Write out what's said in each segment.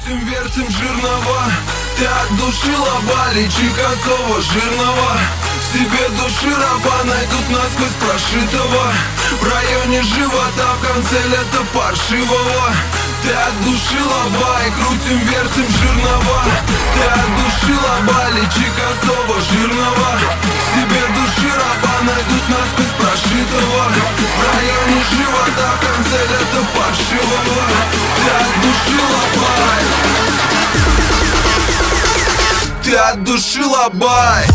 крутим, вертим жирного. Ты от души лоба, личи косого жирного. В себе души раба найдут насквозь прошитого. В районе живота, в конце лета паршивого. Ты от души лоба и крутим, вертим жирного. Ты от души лоба, личи косого жирного. В себе души раба найдут насквозь прошитого. В районе живота, в конце лета паршивого. Ты от души лобай. Ты от души лобай.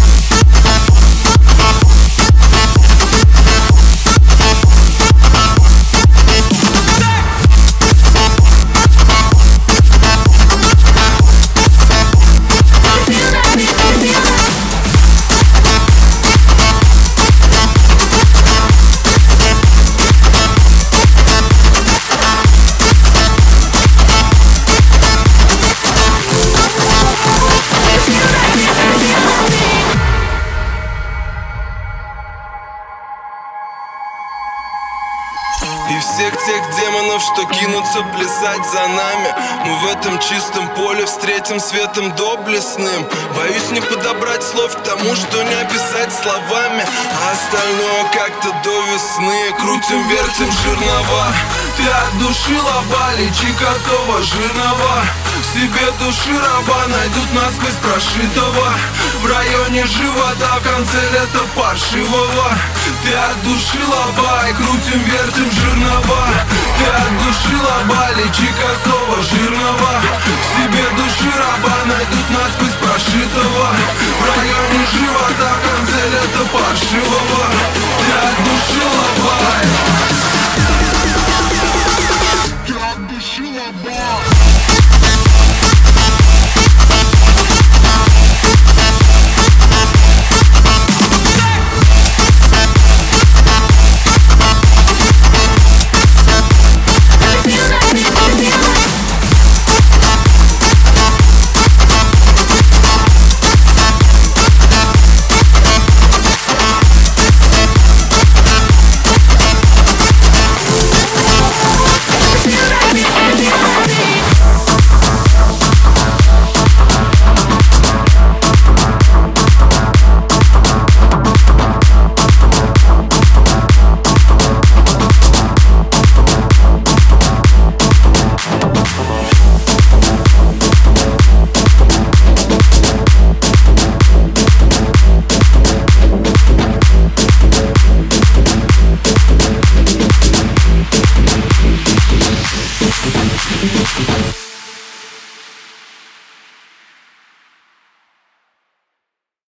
И всех тех демонов, что кинутся плясать за нами, мы в этом чистом поле встретим светом доблестным. Боюсь не подобрать слов к тому, что не описать словами, а остальное как-то до весны. Крутим, вертим жирного. Ты от души лоба, личи косого жирного. В себе души раба найдут насквозь прошитого. В районе живота, в конце лета паршивого. Ты от души лоба и крутим, вертим жирного.